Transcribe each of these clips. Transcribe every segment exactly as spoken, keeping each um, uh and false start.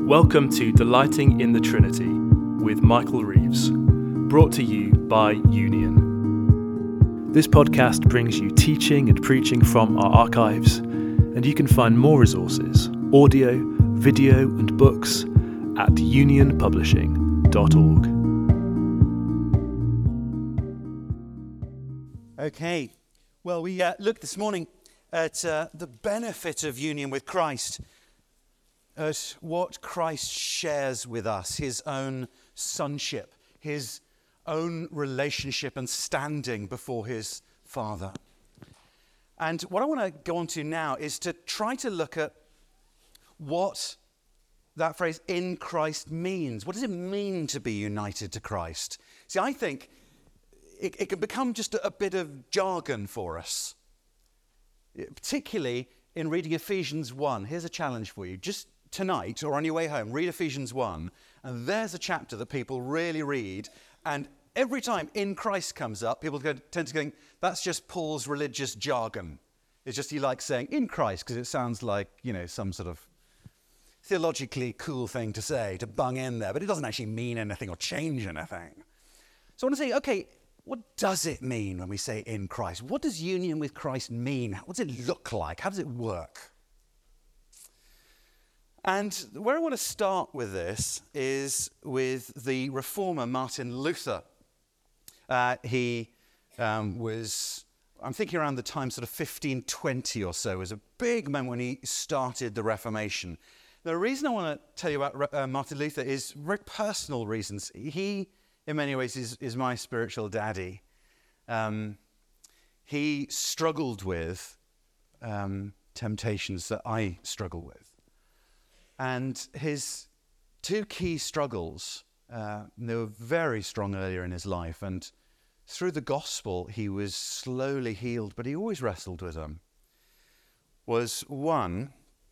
Welcome to Delighting in the Trinity with Michael Reeves, brought to you by Union. This podcast brings you teaching and preaching from our archives, and you can find more resources, audio, video and books at union publishing dot org. Okay, well, we uh, looked this morning at uh, the benefit of union with Christ, at what Christ shares with us, his own sonship, his own relationship and standing before his Father. And what I want to go on to now is to try to look at what that phrase, in Christ, means. What does it mean to be united to Christ? See, I think it, it can become just a, a bit of jargon for us, particularly in reading Ephesians one. Here's a challenge for you. Just tonight or on your way home, read Ephesians one, and there's a chapter that people really read, and every time in Christ comes up, people go, tend to think, that's just Paul's religious jargon. It's just he likes saying in Christ because it sounds like, you know, some sort of theologically cool thing to say, to bung in there, but it doesn't actually mean anything or change anything. So I want to say, okay, what does it mean when we say in Christ? What does union with Christ mean? What does it look like? How does it work? And where I want to start with this is with the reformer Martin Luther. Uh, he um, was, I'm thinking around the time sort of fifteen twenty or so, was a big moment when he started the Reformation. The reason I want to tell you about uh, Martin Luther is very personal reasons. He, in many ways, is, is my spiritual daddy. Um, he struggled with um, temptations that I struggle with. And his two key struggles, uh, they were very strong earlier in his life. And through the gospel, he was slowly healed, but he always wrestled with them. Was one,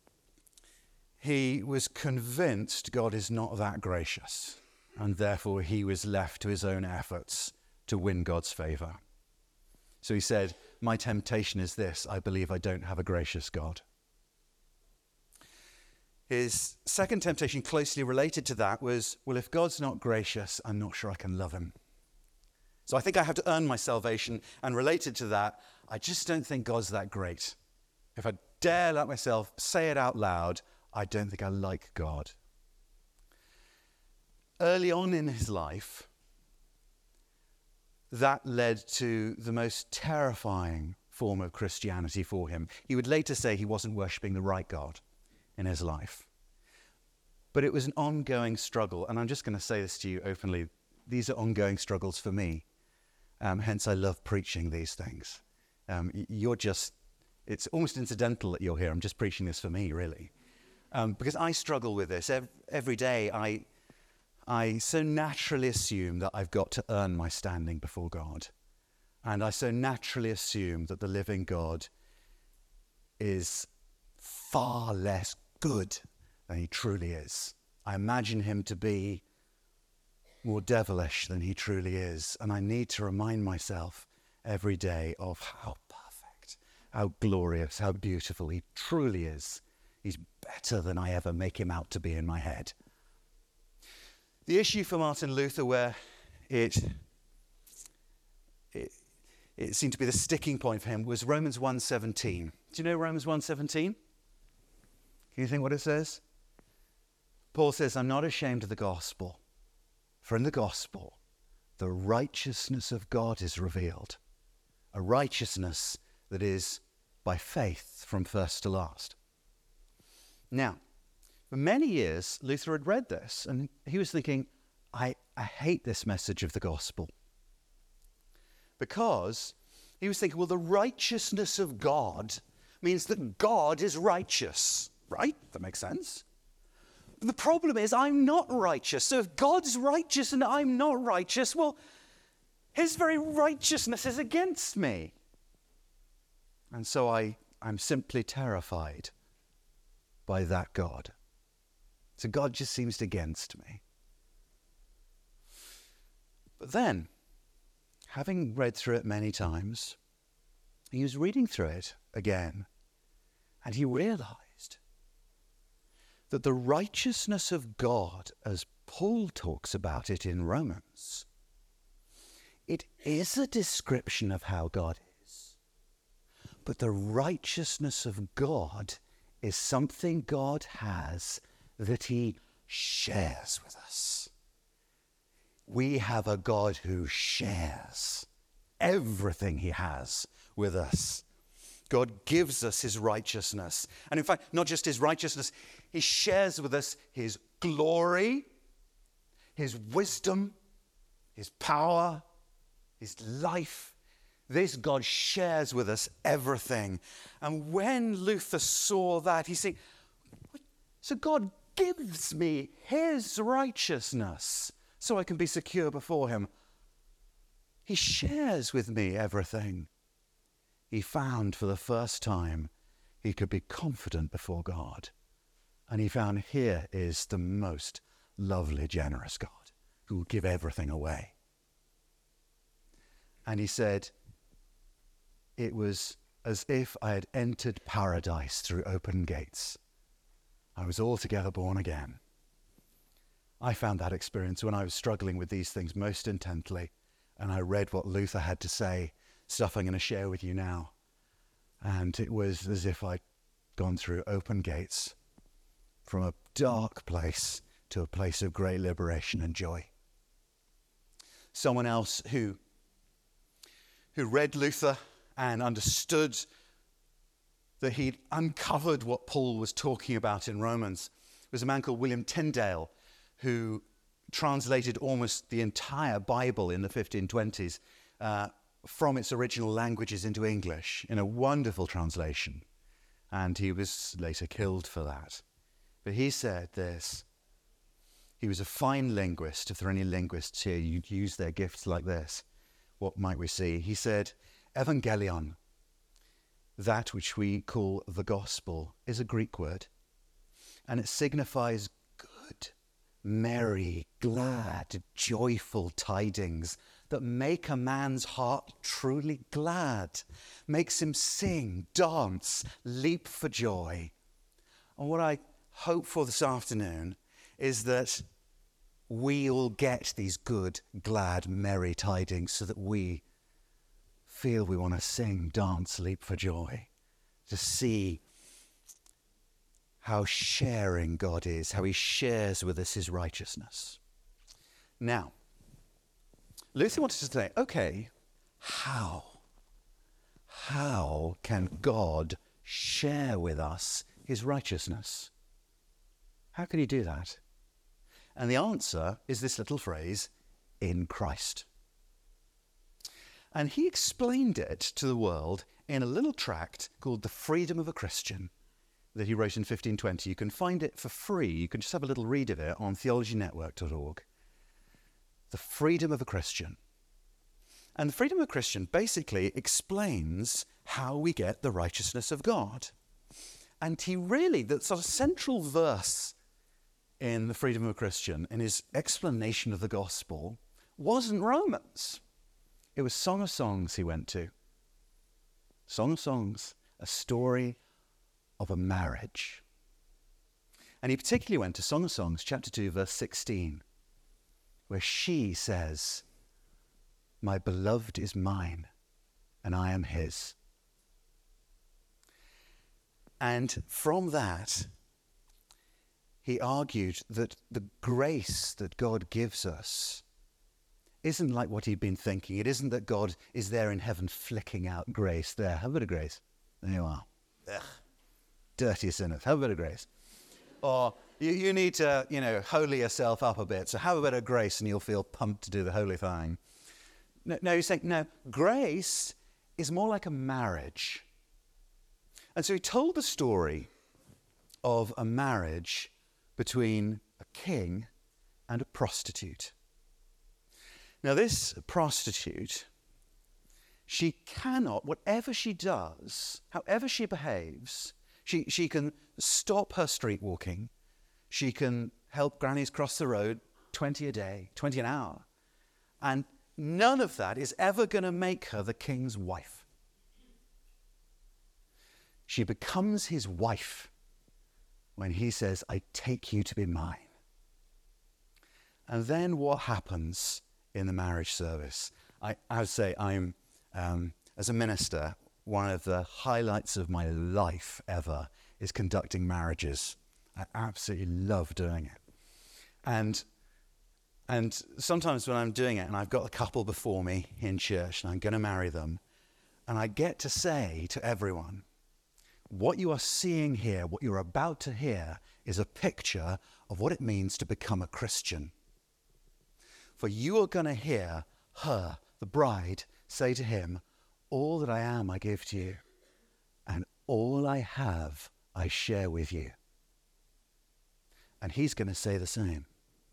he was convinced God is not that gracious, and therefore he was left to his own efforts to win God's favor. So he said, my temptation is this, I believe I don't have a gracious God. His second temptation, closely related to that, was, well, if God's not gracious, I'm not sure I can love him. So I think I have to earn my salvation, and related to that, I just don't think God's that great. If I dare let myself say it out loud, I don't think I like God. Early on in his life, that led to the most terrifying form of Christianity for him. He would later say he wasn't worshipping the right God in his life. But it was an ongoing struggle, and I'm just going to say this to you openly. These are ongoing struggles for me. Um, hence, I love preaching these things. Um, you're just, it's almost incidental that you're here. I'm just preaching this for me, really. Um, because I struggle with this. Every, every day, I, I so naturally assume that I've got to earn my standing before God. And I so naturally assume that the living God is far less good than he truly is. I imagine him to be more devilish than he truly is. And I need to remind myself every day of how perfect, how glorious, how beautiful he truly is. He's better than I ever make him out to be in my head. The issue for Martin Luther, where it, it, it seemed to be the sticking point for him, was Romans one seventeen. Do you know Romans one seventeen? Can you think what it says? Paul says, I'm not ashamed of the gospel, for in the gospel, the righteousness of God is revealed, a righteousness that is by faith from first to last. Now, for many years, Luther had read this, and he was thinking, I, I hate this message of the gospel. Because he was thinking, well, the righteousness of God means that God is righteous. Right? That makes sense. The problem is I'm not righteous. So if God's righteous and I'm not righteous, well, his very righteousness is against me. And so I, I'm simply terrified by that God. So God just seems against me. But then, having read through it many times, he was reading through it again, and he realized that the righteousness of God, as Paul talks about it in Romans, it is a description of how God is. But the righteousness of God is something God has that he shares with us. We have a God who shares everything he has with us. God gives us his righteousness. And in fact, not just his righteousness, he shares with us his glory, his wisdom, his power, his life. This God shares with us everything. And when Luther saw that, he said, so God gives me his righteousness so I can be secure before him. He shares with me everything. He found for the first time he could be confident before God. And he found here is the most lovely, generous God who will give everything away. And he said, it was as if I had entered paradise through open gates. I was altogether born again. I found that experience when I was struggling with these things most intently, and I read what Luther had to say, stuff I'm going to share with you now. And it was as if I'd gone through open gates from a dark place to a place of great liberation and joy. Someone else who, who read Luther and understood that he'd uncovered what Paul was talking about in Romans was a man called William Tyndale, who translated almost the entire Bible in the fifteen twenties uh, from its original languages into English in a wonderful translation. And he was later killed for that. But he said this. He was a fine linguist. If there are any linguists here, you'd use their gifts like this. What might we see? He said, Evangelion, that which we call the gospel, is a Greek word, and it signifies good, merry, glad, joyful tidings that make a man's heart truly glad, makes him sing, dance, leap for joy. And what I hope for this afternoon is that we all get these good, glad, merry tidings so that we feel we want to sing, dance, leap for joy, to see how sharing God is, how he shares with us his righteousness. Now, Luther wanted to say, okay, how? How can God share with us his righteousness? How can he do that? And the answer is this little phrase, in Christ. And he explained it to the world in a little tract called The Freedom of a Christian that he wrote in fifteen twenty. You can find it for free. You can just have a little read of it on theology network dot org. The Freedom of a Christian. And the Freedom of a Christian basically explains how we get the righteousness of God. And he really, the sort of central verse in the Freedom of a Christian, in his explanation of the gospel, wasn't Romans. It was Song of Songs he went to. Song of Songs, a story of a marriage. And he particularly went to Song of Songs, chapter two, verse sixteen, where she says, my beloved is mine, and I am his. And from that, he argued that the grace that God gives us isn't like what he'd been thinking. It isn't that God is there in heaven flicking out grace. There, have a bit of grace. There you are. Ugh. Dirty sinners, have a bit of grace. Or you, you need to, you know, holy yourself up a bit. So have a bit of grace and you'll feel pumped to do the holy thing. No, no, he's saying, no, grace is more like a marriage. And so he told the story of a marriage between a king and a prostitute. Now, this prostitute, she cannot, whatever she does, however she behaves, she, she can stop her street walking. She can help grannies cross the road twenty a day, twenty an hour. And none of that is ever going to make her the king's wife. She becomes his wife when he says, I take you to be mine. And then what happens in the marriage service? I, I would say I'm, um, as a minister, one of the highlights of my life ever is conducting marriages. I absolutely love doing it. And and sometimes when I'm doing it and I've got a couple before me in church and I'm going to marry them, and I get to say to everyone, what you are seeing here, what you're about to hear, is a picture of what it means to become a Christian. For you are going to hear her, the bride, say to him, all that I am I give to you, and all I have I share with you. And he's going to say the same.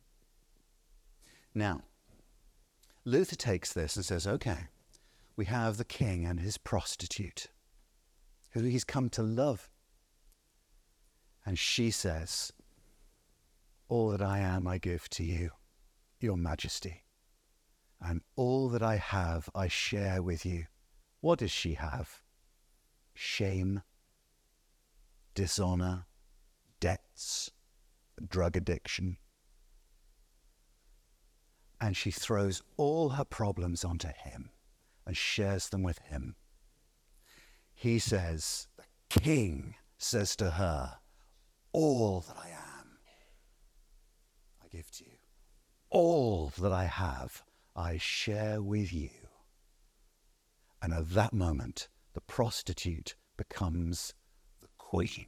Now, Luther takes this and says, okay, we have the king and his prostitute, who he's come to love. And she says, all that I am I give to you, your majesty, and all that I have I share with you. What does she have? Shame, dishonor, debts, drug addiction. And she throws all her problems onto him and shares them with him. He says, the king says to her, all that I am, I give to you. All that I have, I share with you. And at that moment, the prostitute becomes the queen.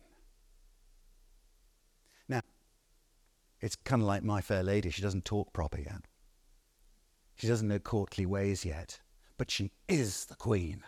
Now, it's kind of like My Fair Lady. She doesn't talk proper yet. She doesn't know courtly ways yet, but she is the queen.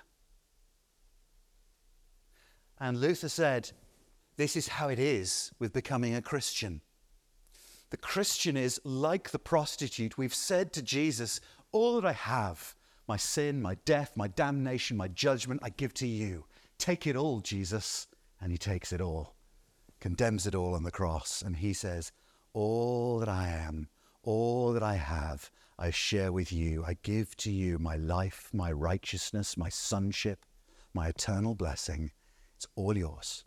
And Luther said, this is how it is with becoming a Christian. The Christian is like the prostitute. We've said to Jesus, all that I have, my sin, my death, my damnation, my judgment, I give to you. Take it all, Jesus. And he takes it all, condemns it all on the cross. And he says, all that I am, all that I have, I share with you. I give to you my life, my righteousness, my sonship, my eternal blessing. It's all yours.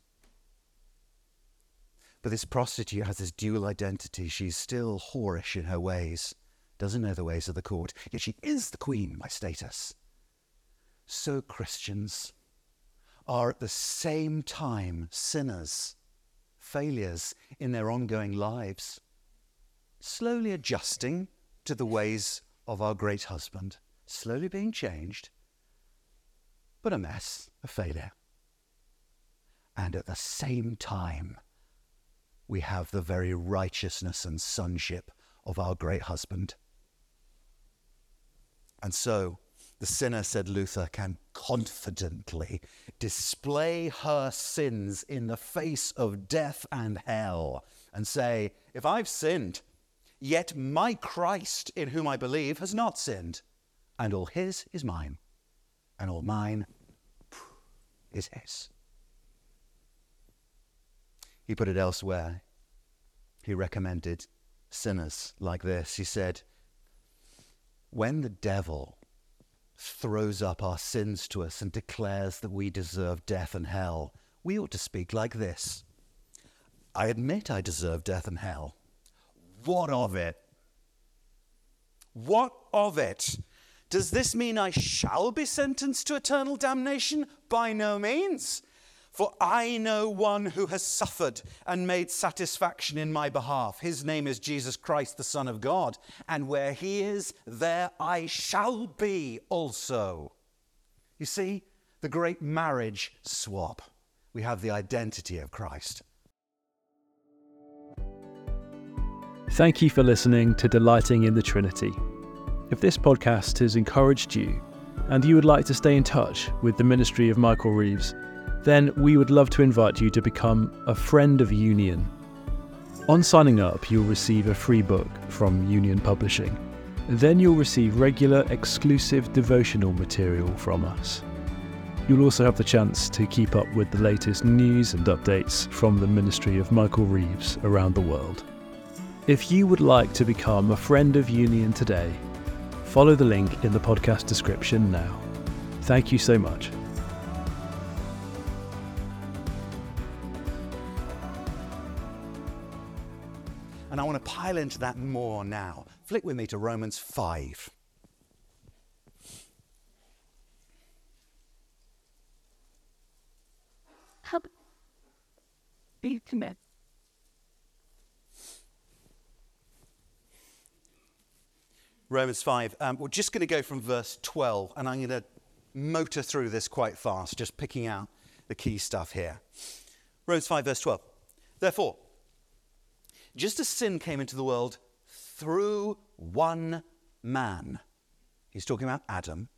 But this prostitute has this dual identity. She's still whorish in her ways, doesn't know the ways of the court, yet she is the queen by status. So Christians are at the same time sinners, failures in their ongoing lives, slowly adjusting to the ways of our great husband, slowly being changed, but a mess, a failure. And at the same time, we have the very righteousness and sonship of our great husband. And so, the sinner, said Luther, can confidently display her sins in the face of death and hell and say, if I've sinned, yet my Christ in whom I believe has not sinned, and all his is mine, and all mine is his. He put it elsewhere. He recommended sinners like this. He said, when the devil throws up our sins to us and declares that we deserve death and hell, we ought to speak like this. I admit I deserve death and hell. What of it? What of it? Does this mean I shall be sentenced to eternal damnation? By no means. For I know one who has suffered and made satisfaction in my behalf. His name is Jesus Christ, the Son of God. And where he is, there I shall be also. You see, the great marriage swap. We have the identity of Christ. Thank you for listening to Delighting in the Trinity. If this podcast has encouraged you and you would like to stay in touch with the ministry of Michael Reeves, then we would love to invite you to become a friend of Union. On signing up, you'll receive a free book from Union Publishing. Then you'll receive regular exclusive devotional material from us. You'll also have the chance to keep up with the latest news and updates from the ministry of Michael Reeves around the world. If you would like to become a friend of Union today, follow the link in the podcast description now. Thank you so much. And I want to pile into that more now. Flick with me to Romans five. Help. Be commit. Romans five. Um, we're just going to go from verse twelve, and I'm going to motor through this quite fast, just picking out the key stuff here. Romans five, verse twelve. Therefore, just as sin came into the world through one man, he's talking about Adam,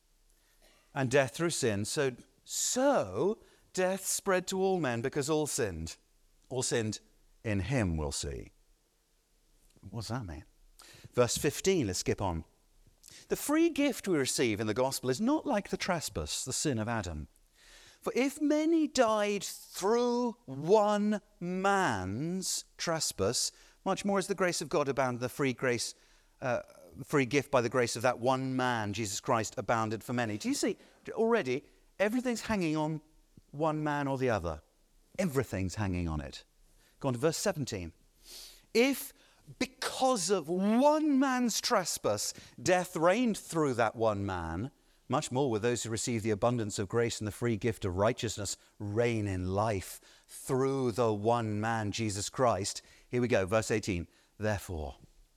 and death through sin, so, so death spread to all men because all sinned. All sinned in him, we'll see. What's that mean? Verse fifteen, let's skip on. The free gift we receive in the gospel is not like the trespass, the sin of Adam. For if many died through one man's trespass, much more as the grace of God abounded, the free grace, uh, free gift by the grace of that one man, Jesus Christ, abounded for many. Do you see already everything's hanging on one man or the other? Everything's hanging on it. Go on to verse seventeen. If because of one man's trespass, death reigned through that one man, much more will those who receive the abundance of grace and the free gift of righteousness reign in life through the one man, Jesus Christ. Here we go, verse eighteen. Therefore,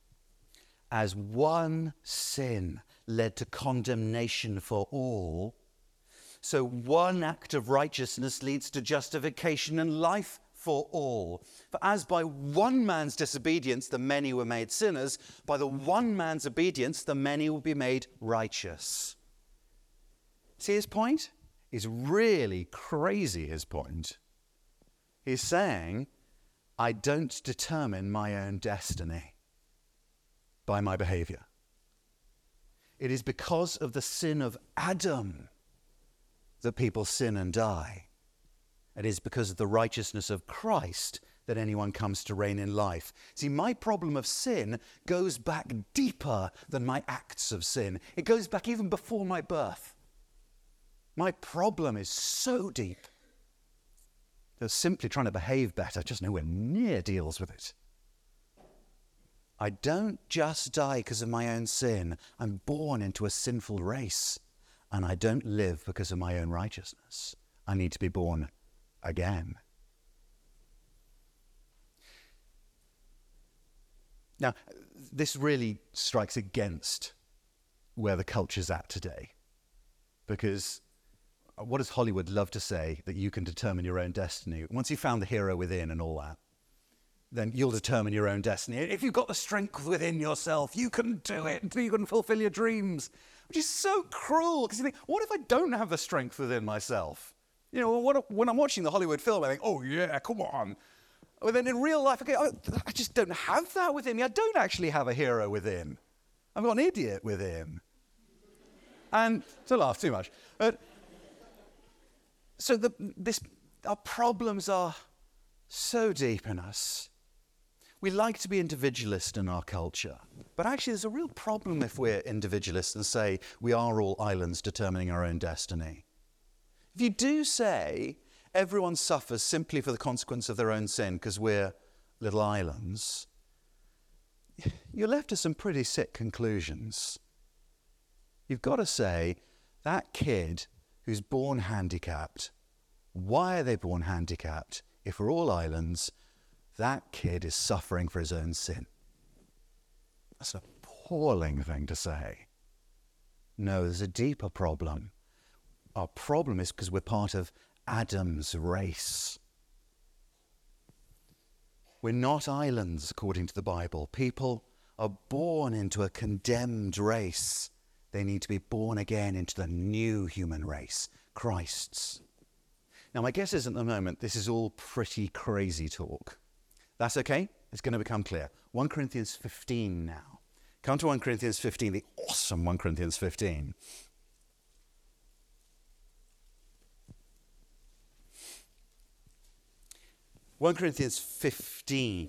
as one sin led to condemnation for all, so one act of righteousness leads to justification and life for all. For as by one man's disobedience the many were made sinners, by the one man's obedience the many will be made righteous. See his point? He's really crazy, his point. He's saying, I don't determine my own destiny by my behavior. It is because of the sin of Adam that people sin and die. It is because of the righteousness of Christ that anyone comes to reign in life. See, my problem of sin goes back deeper than my acts of sin. It goes back even before my birth. My problem is so deep that simply trying to behave better just nowhere near deals with it. I don't just die because of my own sin. I'm born into a sinful race, and I don't live because of my own righteousness. I need to be born again. Now, this really strikes against where the culture's at today, because what does Hollywood love to say? That you can determine your own destiny. Once you've found the hero within and all that, then you'll determine your own destiny. If you've got the strength within yourself, you can do it. You can fulfill your dreams, which is so cruel, because you think, what if I don't have the strength within myself? You know, what, when I'm watching the Hollywood film, I think, oh yeah, come on. But then in real life, okay, I just don't have that within me. I don't actually have a hero within. I've got an idiot within. And, don't laugh too much. But, so the, this, our problems are so deep in us. We like to be individualist in our culture. But actually, there's a real problem if we're individualists and say we are all islands determining our own destiny. If you do say everyone suffers simply for the consequence of their own sin because we're little islands, you're left to some pretty sick conclusions. You've got to say, that kid who's born handicapped, why are they born handicapped? If we're all islands, that kid is suffering for his own sin. That's an appalling thing to say. No, there's a deeper problem. Our problem is because we're part of Adam's race. We're not islands, according to the Bible. People are born into a condemned race. They need to be born again into the new human race, Christ's. Now, my guess is at the moment, this is all pretty crazy talk. That's okay. It's going to become clear. First Corinthians fifteen now. Come to First Corinthians fifteen, the awesome First Corinthians fifteen. First Corinthians fifteen.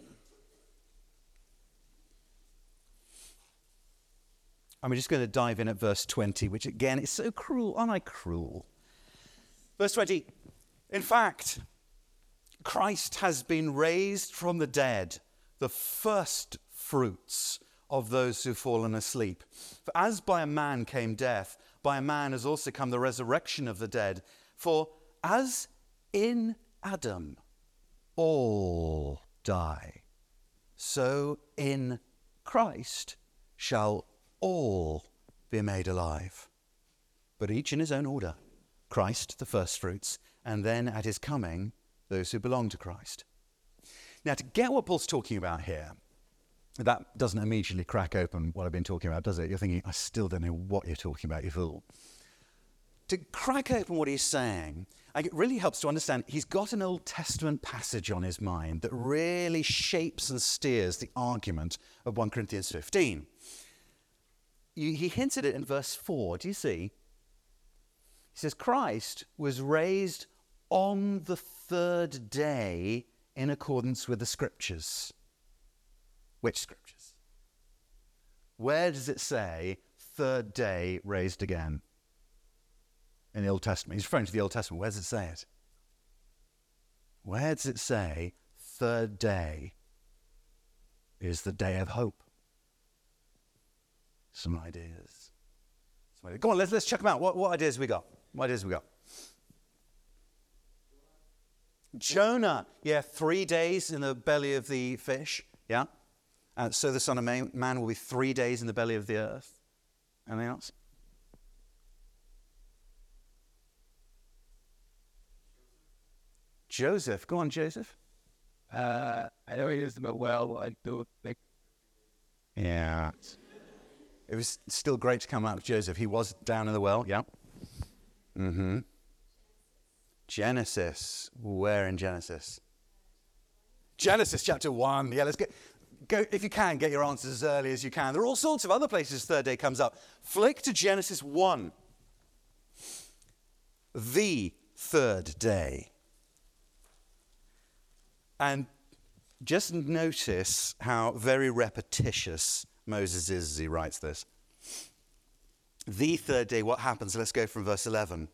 And we're just going to dive in at verse twenty, which again is so cruel. Aren't I cruel? Verse twenty. In fact, Christ has been raised from the dead, the first fruits of those who've fallen asleep. For as by a man came death, by a man has also come the resurrection of the dead. For as in Adam all die, so in Christ shall all be made alive. But each in his own order. Christ, the firstfruits, and then at his coming, those who belong to Christ. Now, to get what Paul's talking about here, that doesn't immediately crack open what I've been talking about, does it? You're thinking, I still don't know what you're talking about, you fool. To crack open what he's saying, it really helps to understand he's got an Old Testament passage on his mind that really shapes and steers the argument of First Corinthians fifteen. He hints at it in verse four. Do you see? He says, Christ was raised on the third day in accordance with the Scriptures. Which Scriptures? Where does it say third day raised again? In the Old Testament. He's referring to the Old Testament. Where does it say it? Where does it say third day is the day of hope? Some ideas. Some ideas. Go on, let's, let's check them out. What, what ideas we got? What ideas we got? Jonah. Yeah, three days in the belly of the fish. Yeah. Uh, so the Son of Man, man will be three days in the belly of the earth. Anything else? Joseph. Go on, Joseph. Uh, I know he used them well. I don't think. Yeah. It was still great to come out of Joseph. He was down in the well. Yeah. Mm-hmm. Genesis. Where in Genesis? Genesis chapter one. Yeah, let's get... Go, if you can, get your answers as early as you can. There are all sorts of other places third day comes up. Flick to Genesis one. The third day. And just notice how very repetitious Moses is as he writes this. The third day, what happens? Let's go from verse eleven.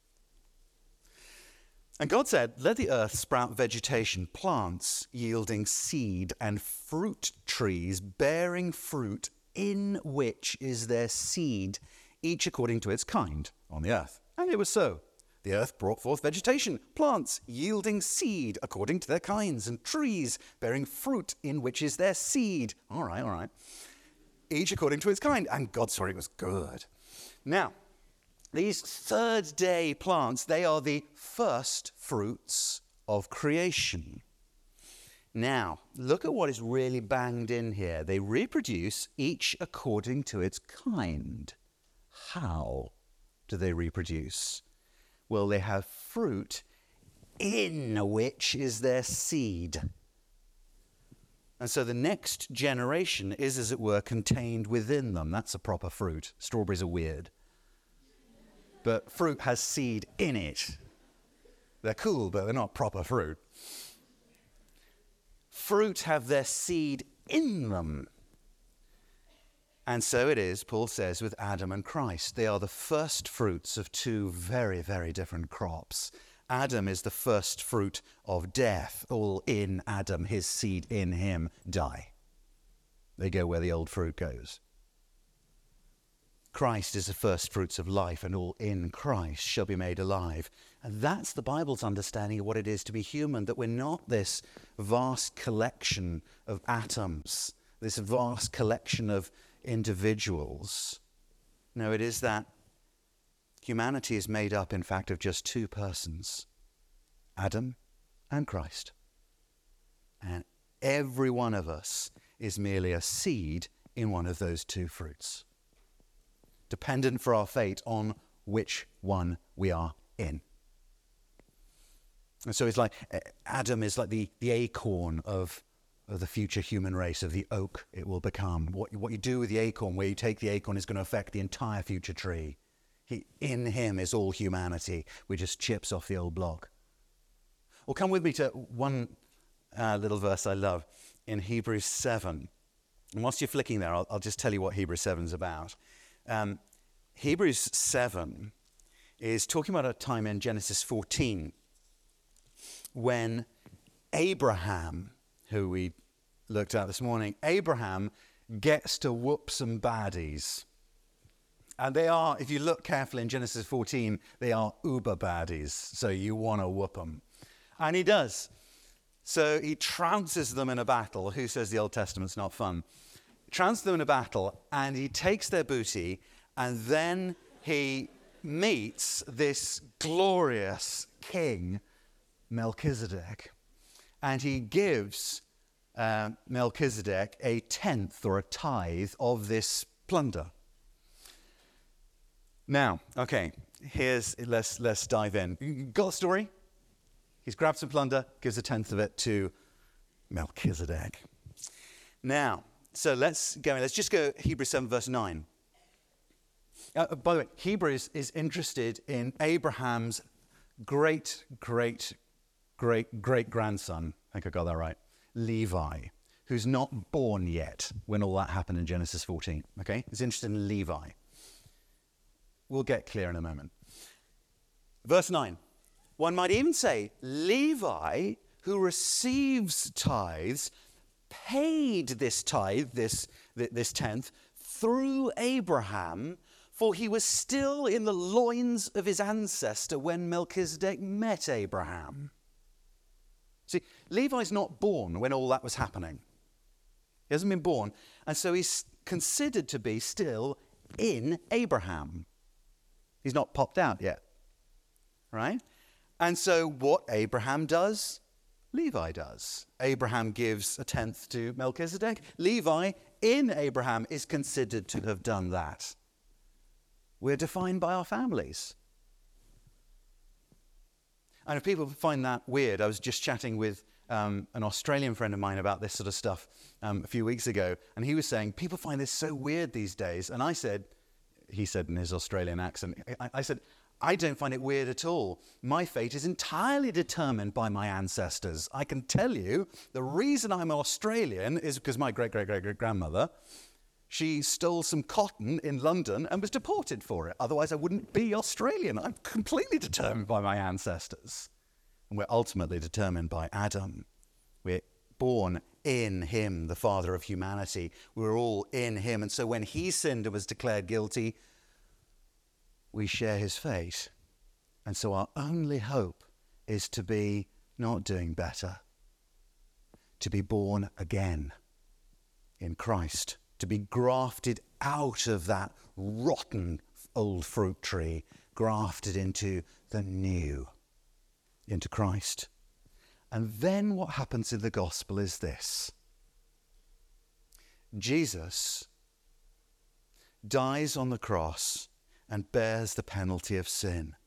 And God said, let the earth sprout vegetation, plants yielding seed, and fruit trees bearing fruit, in which is their seed, each according to its kind, on the earth. And it was so. The earth brought forth vegetation, plants yielding seed according to their kinds, and trees bearing fruit, in which is their seed. All right, all right. Each according to its kind. And God saw it was good. Now, these third day plants, they are the first fruits of creation. Now, look at what is really banged in here. They reproduce each according to its kind. How do they reproduce? Well, they have fruit in which is their seed. And so the next generation is, as it were, contained within them. That's a proper fruit. Strawberries are weird. But fruit has seed in it. They're cool, but they're not proper fruit. Fruit have their seed in them. And so it is, Paul says, with Adam and Christ. They are the first fruits of two very, very different crops. Adam is the first fruit of death. All in Adam, his seed in him, die. They go where the old fruit goes. Christ is the first fruits of life, and all in Christ shall be made alive. And that's the Bible's understanding of what it is to be human, that we're not this vast collection of atoms, this vast collection of individuals. No, it is that humanity is made up, in fact, of just two persons, Adam and Christ. And every one of us is merely a seed in one of those two fruits, dependent for our fate on which one we are in. And so it's like Adam is like the, the acorn of, of the future human race, of the oak it will become. What, what you do with the acorn, where you take the acorn, is going to affect the entire future tree. He, in him is all humanity. We just chips off the old block. Well, come with me to one uh, little verse I love in Hebrews seven. And whilst you're flicking there, I'll, I'll just tell you what Hebrews seven is about. Um, Hebrews seven is talking about a time in Genesis fourteen when Abraham, who we looked at this morning, Abraham gets to whoop some baddies. And they are, if you look carefully in Genesis fourteen, they are uber baddies. So you want to whoop them. And he does. So he trounces them in a battle. Who says the Old Testament's not fun? He trounces them in a battle, and he takes their booty, and then he meets this glorious king, Melchizedek. And he gives uh, Melchizedek a tenth or a tithe of this plunder. Now, okay, here's, let's, let's dive in. You got the story? He's grabbed some plunder, gives a tenth of it to Melchizedek. Now, so let's go, let's just go Hebrews seven, verse nine. Uh, by the way, Hebrews is interested in Abraham's great, great, great, great grandson, I think I got that right, Levi, who's not born yet when all that happened in Genesis fourteen, okay? He's interested in Levi. We'll get clear in a moment. Verse nine. One might even say, Levi, who receives tithes, paid this tithe, this, this tenth, through Abraham, for he was still in the loins of his ancestor when Melchizedek met Abraham. See, Levi's not born when all that was happening. He hasn't been born, and so he's considered to be still in Abraham. He's not popped out yet, right? And so what Abraham does, Levi does. Abraham gives a tenth to Melchizedek. Levi, in Abraham, is considered to have done that. We're defined by our families. And if people find that weird, I was just chatting with um, an Australian friend of mine about this sort of stuff um, a few weeks ago, and he was saying, people find this so weird these days. And I said, he said in his Australian accent, I, I said, I don't find it weird at all. My fate is entirely determined by my ancestors. I can tell you the reason I'm Australian is because my great-great-great-great-grandmother, she stole some cotton in London and was deported for it. Otherwise, I wouldn't be Australian. I'm completely determined by my ancestors. And we're ultimately determined by Adam. We're born in him, the father of humanity. We're all in him. And so when he sinned and was declared guilty, we share his fate. And so our only hope is to be not doing better, to be born again in Christ, to be grafted out of that rotten old fruit tree, grafted into the new, into Christ. And then what happens in the gospel is this. Jesus dies on the cross and bears the penalty of sin.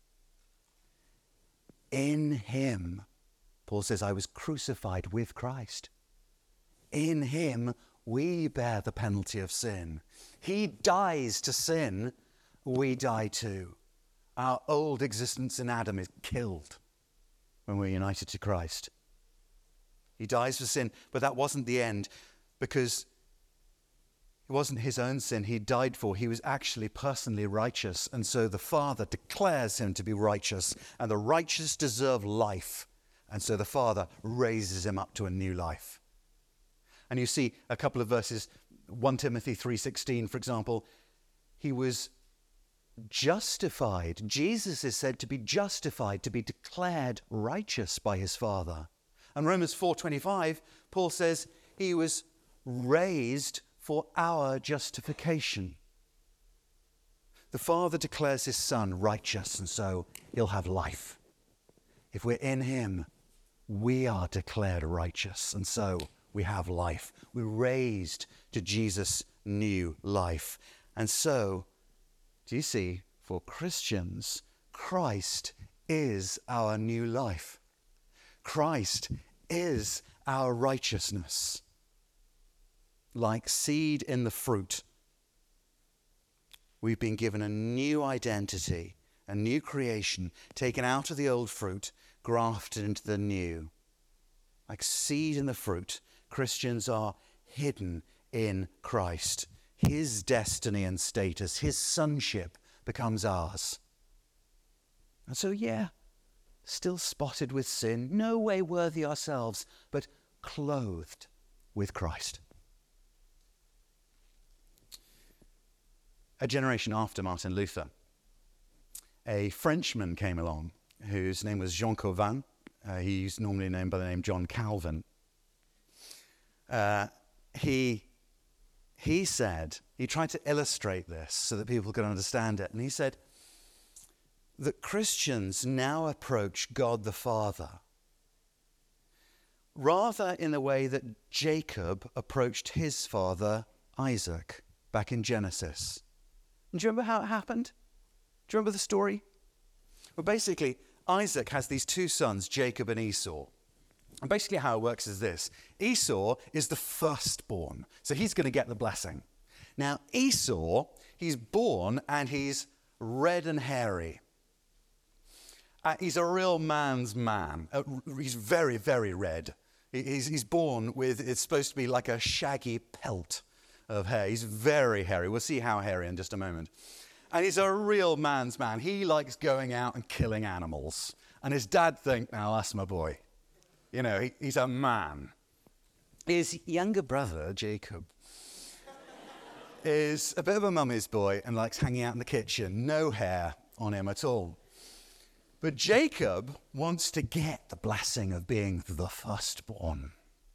In him, Paul says, I was crucified with Christ. In him, we bear the penalty of sin. He dies to sin, we die too. Our old existence in Adam is killed when we're united to Christ. He dies for sin, but that wasn't the end, because it wasn't his own sin he died for. He was actually personally righteous. And so the Father declares him to be righteous. And the righteous deserve life. And so the Father raises him up to a new life. And you see a couple of verses, First Timothy three sixteen, for example, he was justified. Jesus is said to be justified, to be declared righteous by his Father. And Romans four twenty-five, Paul says he was raised for our justification. The Father declares his Son righteous, and so he'll have life. If we're in him, we are declared righteous, and so we have life. We're raised to Jesus' new life. And so, do you see, for Christians, Christ is our new life. Christ is our righteousness. Like seed in the fruit, we've been given a new identity, a new creation, taken out of the old fruit, grafted into the new. Like seed in the fruit, Christians are hidden in Christ. His destiny and status, his sonship becomes ours. And so, yeah, still spotted with sin, no way worthy ourselves, but clothed with Christ. A generation after Martin Luther, a Frenchman came along whose name was Jean Calvin. Uh, he's normally known by the name John Calvin. Uh, he, he said, he tried to illustrate this so that people could understand it. And he said that Christians now approach God the Father rather in the way that Jacob approached his father Isaac back in Genesis. And do you remember how it happened? Do you remember the story? Well, basically, Isaac has these two sons, Jacob and Esau. And basically how it works is this. Esau is the firstborn, so he's going to get the blessing. Now, Esau, he's born and he's red and hairy. Uh, he's a real man's man. Uh, he's very, very red. He's, he's born with, it's supposed to be like a shaggy pelt of hair. He's very hairy. We'll see how hairy in just a moment. And he's a real man's man. He likes going out and killing animals. And his dad thinks, now that's my boy. You know, he, he's a man. His younger brother, Jacob, is a bit of a mummy's boy and likes hanging out in the kitchen. No hair on him at all. But Jacob wants to get the blessing of being the firstborn.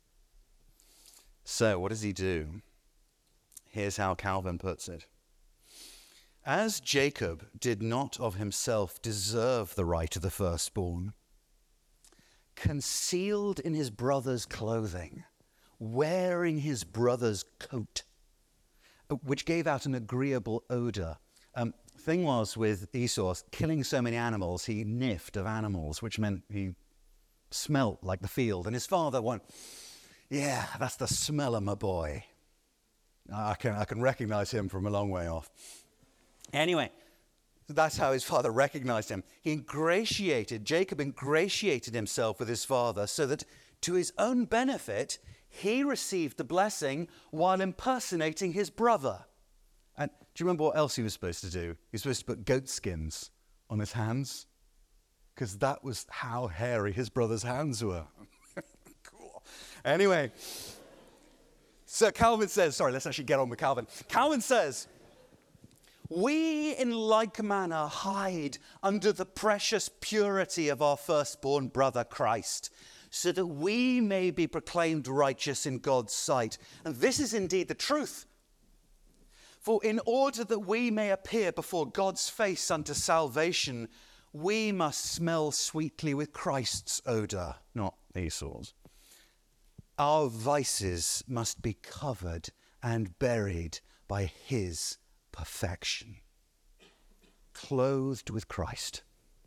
So what does he do? Here's how Calvin puts it. As Jacob did not of himself deserve the right of the firstborn, concealed in his brother's clothing, wearing his brother's coat, which gave out an agreeable odor. Um, thing was with Esau, killing so many animals, he sniffed of animals, which meant he smelt like the field. And his father went, yeah, that's the smell of my boy. I can, I can recognize him from a long way off. Anyway, that's how his father recognized him. He ingratiated, Jacob ingratiated himself with his father so that to his own benefit, he received the blessing while impersonating his brother. And do you remember what else he was supposed to do? He was supposed to put goat skins on his hands because that was how hairy his brother's hands were. Cool. Anyway, so Calvin says, sorry, let's actually get on with Calvin. Calvin says, we in like manner hide under the precious purity of our firstborn brother Christ, so that we may be proclaimed righteous in God's sight. And this is indeed the truth. For in order that we may appear before God's face unto salvation, we must smell sweetly with Christ's odor, not Esau's. Our vices must be covered and buried by his perfection, clothed with Christ.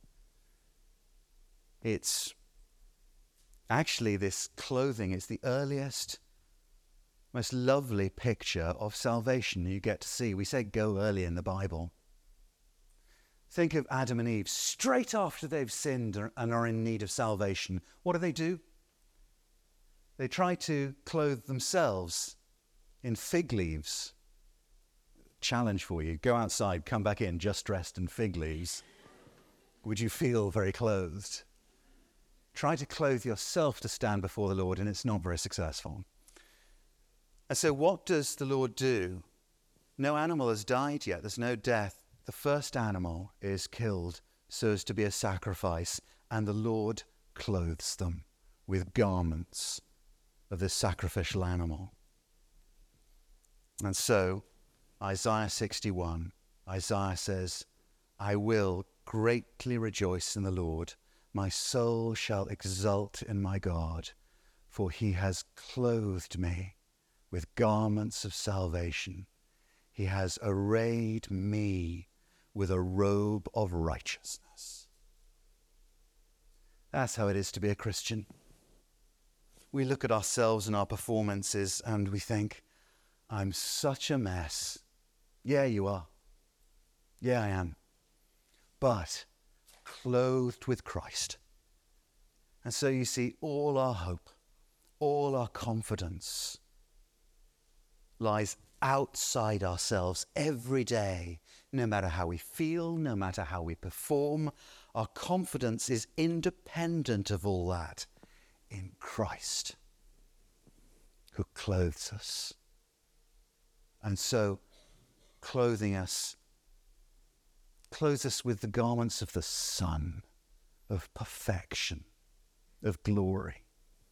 It's actually this clothing is the earliest, most lovely picture of salvation you get to see. We say go early in the Bible. Think of Adam and Eve straight after they've sinned and are in need of salvation. What do they do? They try to clothe themselves in fig leaves. Challenge for you. Go outside, come back in, just dressed in fig leaves. Would you feel very clothed? Try to clothe yourself to stand before the Lord, and it's not very successful. And so what does the Lord do? No animal has died yet. There's no death. The first animal is killed so as to be a sacrifice, and the Lord clothes them with garments of this sacrificial animal. And so, Isaiah sixty-one, Isaiah says, I will greatly rejoice in the Lord. My soul shall exult in my God, for he has clothed me with garments of salvation. He has arrayed me with a robe of righteousness. That's how it is to be a Christian. We look at ourselves and our performances and we think, I'm such a mess. Yeah, you are. Yeah, I am. But clothed with Christ. And so you see, all our hope, all our confidence lies outside ourselves every day. No matter how we feel, no matter how we perform, our confidence is independent of all that in Christ, who clothes us. And so, clothing us, clothes us with the garments of the Son, of perfection, of glory.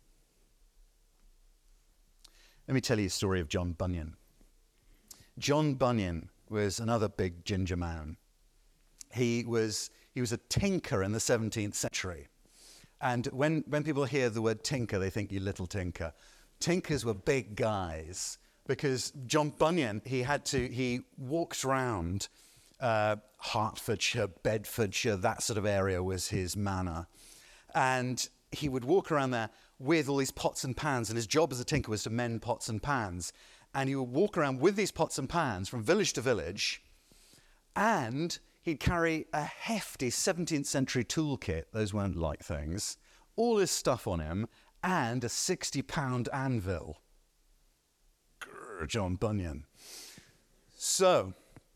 Let me tell you a story of John Bunyan. John Bunyan was another big ginger man. He was he was a tinker in the seventeenth century. And when, when people hear the word tinker, they think, you little tinker. Tinkers were big guys, because John Bunyan, he had to, he walked around uh, Hertfordshire, Bedfordshire, that sort of area was his manor. And he would walk around there with all these pots and pans, and his job as a tinker was to mend pots and pans. And he would walk around with these pots and pans from village to village, and he'd carry a hefty seventeenth century toolkit, those weren't light things, all his stuff on him, and a sixty pound anvil. Grr, John Bunyan. So,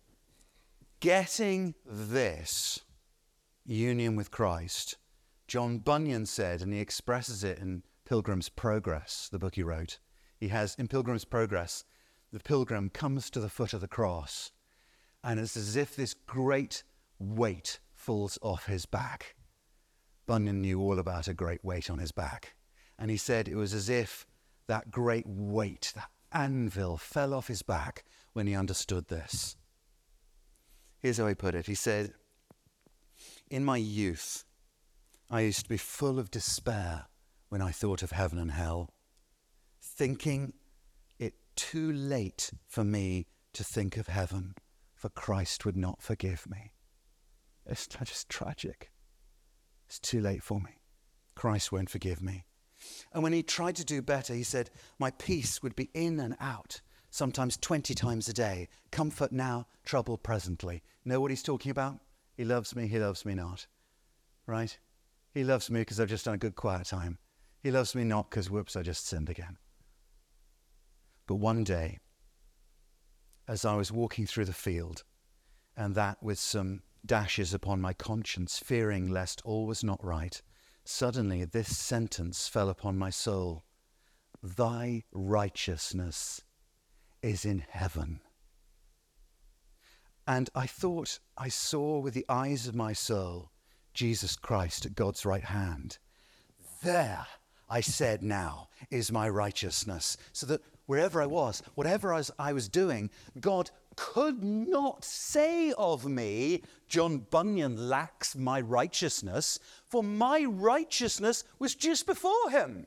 getting this union with Christ, John Bunyan said, and he expresses it in Pilgrim's Progress, the book he wrote. He has, in Pilgrim's Progress, the pilgrim comes to the foot of the cross, and it's as if this great weight falls off his back. Bunyan knew all about a great weight on his back. And he said it was as if that great weight, that anvil, fell off his back when he understood this. Here's how he put it. He said, "In my youth, I used to be full of despair when I thought of heaven and hell, thinking it too late for me to think of heaven, for Christ would not forgive me." It's just tragic. It's too late for me. Christ won't forgive me. And when he tried to do better, he said, my peace would be in and out, sometimes twenty times a day. Comfort now, trouble presently. Know what he's talking about? He loves me, he loves me not. Right? He loves me because I've just done a good quiet time. He loves me not because, whoops, I just sinned again. But one day, as I was walking through the field, and that with some dashes upon my conscience, fearing lest all was not right, suddenly this sentence fell upon my soul: thy righteousness is in heaven. And I thought I saw with the eyes of my soul Jesus Christ at God's right hand. There, I said, now is my righteousness. So that wherever I was, whatever I was, I was doing, God could not say of me, John Bunyan lacks my righteousness, for my righteousness was just before him.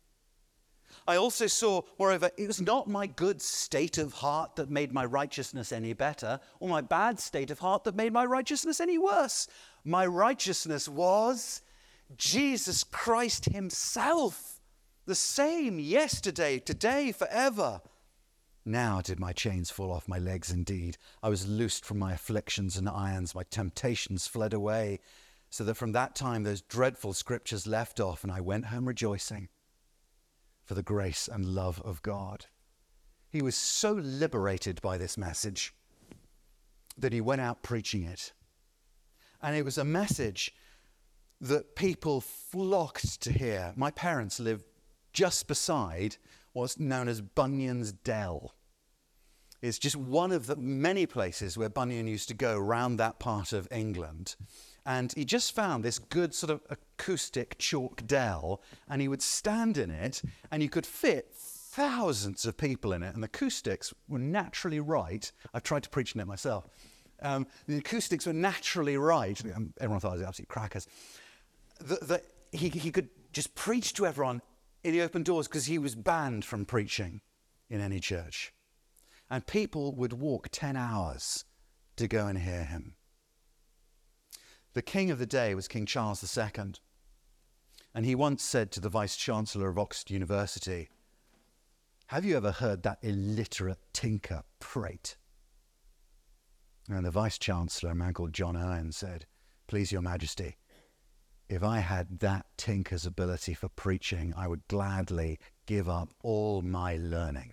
I also saw, moreover, it was not my good state of heart that made my righteousness any better, or my bad state of heart that made my righteousness any worse. My righteousness was Jesus Christ himself, the same yesterday, today, forever. Now did my chains fall off my legs indeed. I was loosed from my afflictions and irons. My temptations fled away, so that from that time those dreadful scriptures left off, and I went home rejoicing for the grace and love of God. He was so liberated by this message that he went out preaching it. And it was a message that people flocked to hear. My parents lived just beside what's known as Bunyan's Dell. It's just one of the many places where Bunyan used to go around that part of England. And he just found this good sort of acoustic chalk dell, and he would stand in it, and you could fit thousands of people in it, and the acoustics were naturally right. I've tried to preach in it myself. Um, the acoustics were naturally right. Everyone thought I was absolute crackers. The, the, he, he could just preach to everyone in the open doors because he was banned from preaching in any church. And people would walk ten hours to go and hear him. The king of the day was King Charles the Second. And he once said to the Vice-Chancellor of Oxford University, have you ever heard that illiterate tinker prate? And the Vice-Chancellor, a man called John Owen, said, please your majesty, if I had that tinker's ability for preaching, I would gladly give up all my learning.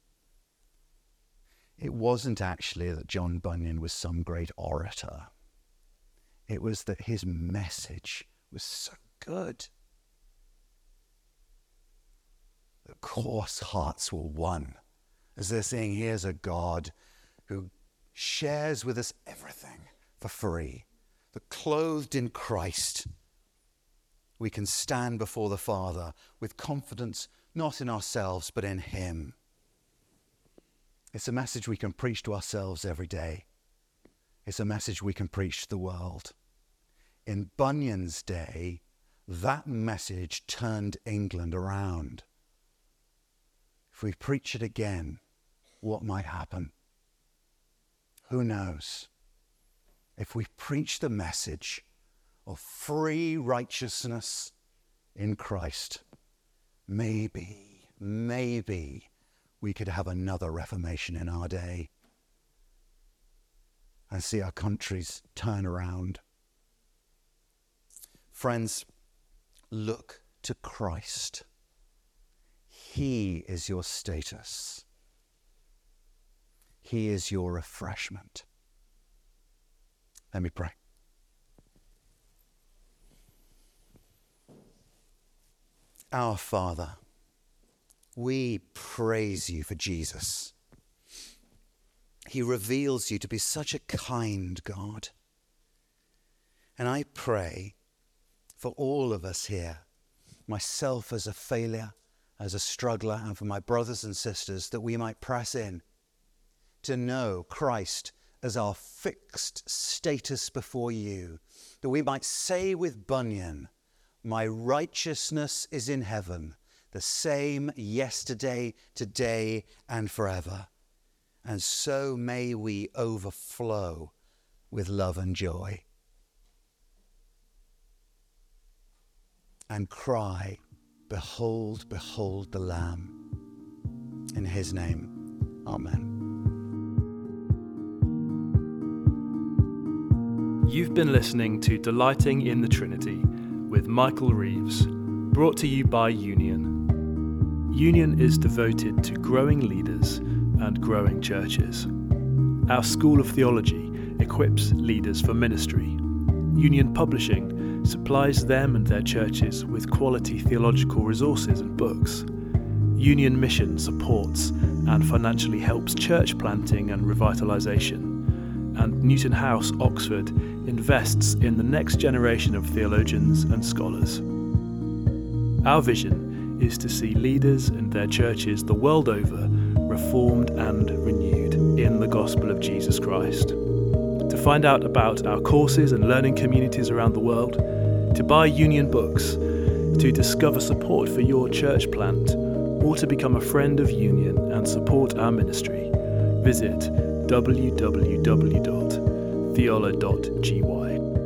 It wasn't actually that John Bunyan was some great orator. It was that his message was so good that coarse hearts were won as they're saying, here's a God who shares with us everything for free, that clothed in Christ, we can stand before the Father with confidence, not in ourselves, but in him. It's a message we can preach to ourselves every day. It's a message we can preach to the world. In Bunyan's day, that message turned England around. If we preach it again, what might happen? Who knows? If we preach the message of free righteousness in Christ, maybe, maybe we could have another Reformation in our day and see our countries turn around. Friends, look to Christ. He is your status. He is your refreshment. Let me pray. Our Father, we praise you for Jesus. He reveals you to be such a kind God. And I pray for all of us here, myself as a failure, as a struggler, and for my brothers and sisters, that we might press in to know Christ as our fixed status before you, that we might say with Bunyan, my righteousness is in heaven, the same yesterday, today, and forever. And so may we overflow with love and joy. And cry, behold, behold the Lamb. In his name, amen. You've been listening to Delighting in the Trinity with Michael Reeves, brought to you by Union. Union is devoted to growing leaders and growing churches. Our School of Theology equips leaders for ministry. Union Publishing supplies them and their churches with quality theological resources and books. Union Mission supports and financially helps church planting and revitalisation. And Newton House, Oxford, invests in the next generation of theologians and scholars. Our vision is to see leaders and their churches the world over reformed and renewed in the gospel of Jesus Christ. To find out about our courses and learning communities around the world, to buy Union books, to discover support for your church plant, or to become a friend of Union and support our ministry, visit w w w dot theola dot g y.